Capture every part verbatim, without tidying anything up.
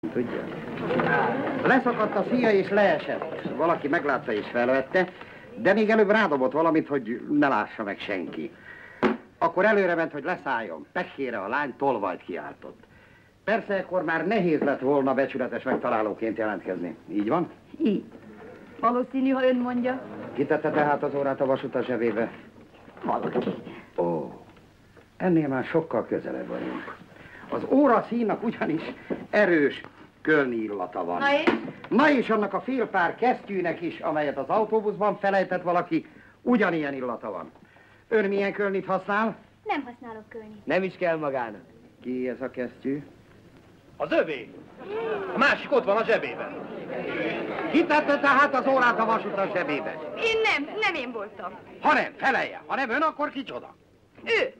Tudja? Leszakadt a szíja és leesett. Valaki meglátta és felvette, de még előbb rádobott valamit, hogy ne lássa meg senki. Akkor előre ment, hogy leszálljon. Pekére a lány tolvajt kiáltott. Persze, akkor már nehéz lett volna becsületes megtalálóként jelentkezni. Így van? Így. Valószínű, ha ön mondja. Kitette tehát az órát a vasúta zsebébe? Valaki. Ó, ennél már sokkal közelebb vagyunk. Az óra színnak ugyanis erős kölni illata van. Na és? Na és annak a fél pár kesztyűnek is, amelyet az autóbuszban felejtett valaki, ugyanilyen illata van. Ön milyen kölnit használ? Nem használok kölnit. Nem is kell magának. Ki ez a kesztyű? Az övé. A másik ott van a zsebében. Kitette tehát az órát a vasúta zsebébe? Én nem, nem én voltam. Ha nem, felelje. Ha nem ön, akkor kicsoda? Ő.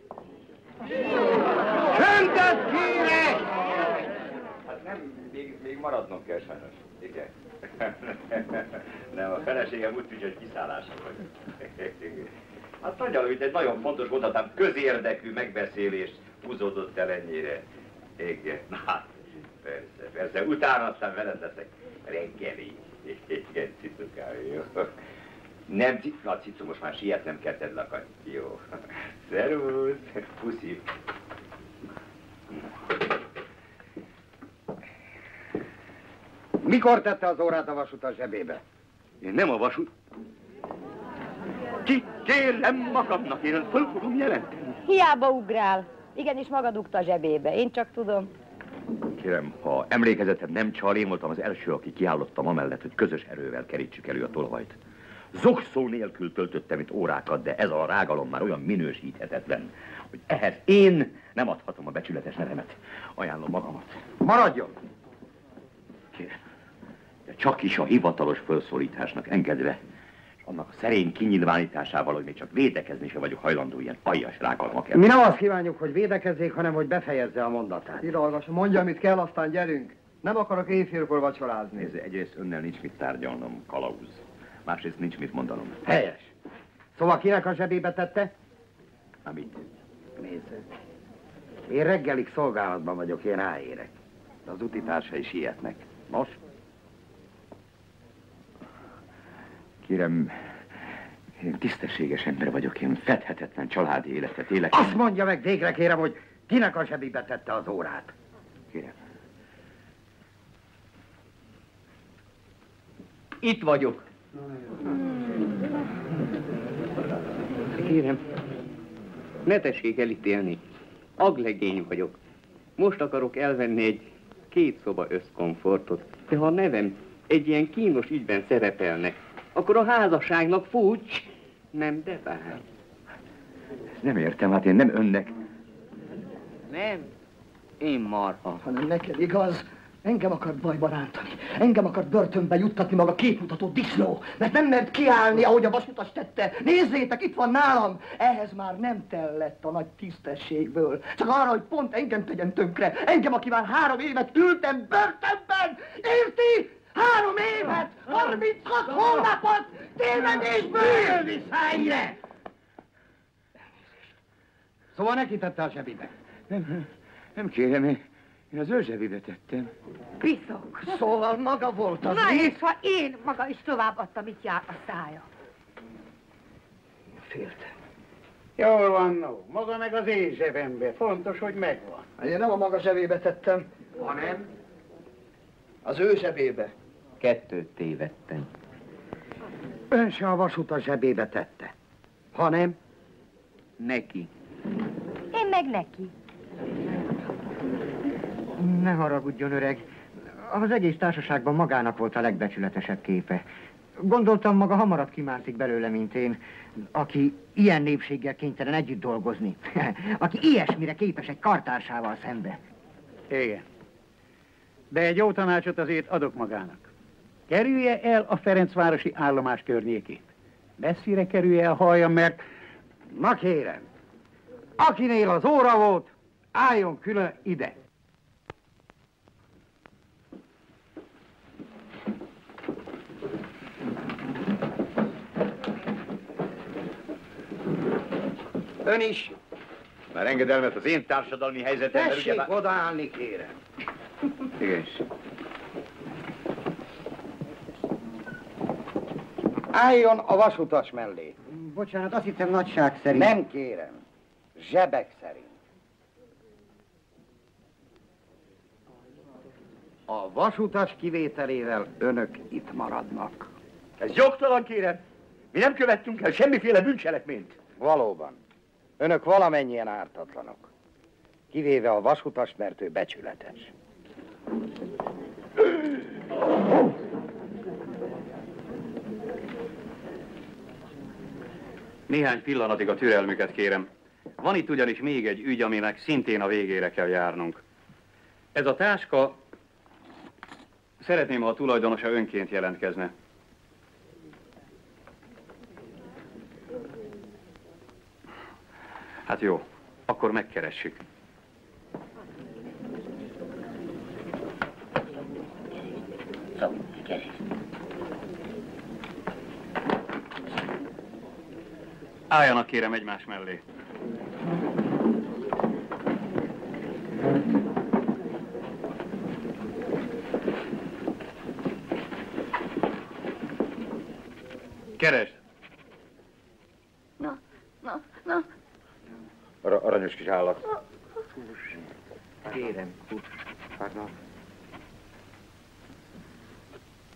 Csöndet kérek! Hát nem, még, még maradnom kell sajnos. Igen. Nem, a feleségem úgy tudja, hogy kiszállása vagy. Hát nagyon, hogy egy nagyon fontos, mondhatnám, közérdekű megbeszélés húzódott el ennyire. Igen, na hát, persze, persze, utána aztán veled leszek reggeli. Igen, cicukám, jó. Nem, na cicu, most már sietnem kell, tedd lakad. Jó. Szervusz, puszi. Mikor tette az órát a vasúta zsebébe? Én nem a vasút. Ki kérem magamnak, én föl fogom jelenteni. Hiába ugrál. Igenis maga dugta a zsebébe. Én csak tudom. Kérem, ha emlékezetem nem csal, én voltam az első, aki kiállottam amellett, hogy közös erővel kerítsük elő a tolvajt. Zokszó nélkül töltöttem itt órákat, de ez a rágalom már olyan minősíthetetlen, hogy ehhez én nem adhatom a becsületes nevemet. Ajánlom magamat. Maradjon! Kérem, de csak is a hivatalos felszólításnak engedve, és annak a szerény kinyilvánításával, hogy még csak védekezni se vagyok hajlandó ilyen aljas rágalmak ellen. Mi nem azt kívánjuk, hogy védekezzék, hanem hogy befejezze a mondatát. Iralmas, mondja, amit kell, aztán gyerünk. Nem akarok éjfélkor vacsorázni. Nézd, egyrészt önnel nincs mit tárgyalnom, kalauz. Másrészt nincs mit mondanom. Helyes. Szóval kinek a zsebébe tette? Amit? Nézd. Én reggelig szolgálatban vagyok, én ráérek. De az utitársai sietnek. Most? Kérem, én tisztességes ember vagyok, én fedhetetlen családi életet élek. Azt mondja meg végre, kérem, hogy kinek a zsebébe tette az órát. Kérem. Itt vagyok. Kérem, ne tessék elítélni. Aglegény vagyok. Most akarok elvenni egy két szoba összkomfortot. De ha a nevem egy ilyen kínos ügyben szerepelne, akkor a házasságnak fúcs, nem de bár. Nem értem, hát én nem önnek. Nem, én marha. Hanem neked igaz, engem akart bajba rántani. Engem akart börtönbe juttatni maga képmutató disznó, mert nem mert kiállni, ahogy a vasutas tette. Nézzétek, itt van nálam! Ehhez már nem tellett a nagy tisztességből. Csak arra, hogy pont engem tegyen tönkre. Engem, aki már három évet ültem börtönben! Érti? Három évet! harminchat hónapot! Tévedésből! Jöjjön vissza ide! Szóval neki tette a zsebébe? Nem, nem kérem, én, én az ő zsebébe tettem. Piszok. Szóval maga volt az, Na mi? és ha én maga is továbbadta, mit jár a szája? Féltem. Jól van, no. Maga meg az én zsebembe. Fontos, hogy megvan. Én nem a maga zsebébe tettem, Hanem? az ő zsebébe. Kettőt tévedtem. Ön se a vasúta zsebébe tette. Hanem? Neki. Én meg neki. Ne haragudjon, öreg. Az egész társaságban magának volt a legbecsületesebb képe. Gondoltam, maga hamarabb kimászik belőle, mint én, aki ilyen népséggel kénytelen együtt dolgozni. Aki ilyesmire képes egy kartársával szembe. Igen. De egy jó tanácsot azért adok magának. Kerülje el a Ferencvárosi állomás környékét. Messzire kerülje el, halljam, mert... Na kérem, akinél az óra volt, álljon külön ide. Ön is. Már engedelmet az én társadalmi helyzetemben... Tessék odaállni, kérem. Igen. Álljon a vasutas mellé. Bocsánat, azt hittem nagyság szerint. Nem kérem. Zsebek szerint. A vasutas kivételével önök itt maradnak. Ez jogtalan, kérem. Mi nem követtünk el semmiféle bűncselekményt. Valóban. Önök valamennyien ártatlanok. Kivéve a vasutas, mert ő becsületes. Néhány pillanatig a türelmüket kérem. Van itt ugyanis még egy ügy, aminek szintén a végére kell járnunk. Ez a táska... Szeretném, ha a tulajdonosa önként jelentkezne. Hát jó, akkor megkeressük. Álljanak kérem egymás mellé. Keresd! Na, na, na. Ar aranyos kis állat. Kérem, fuss. Pardon.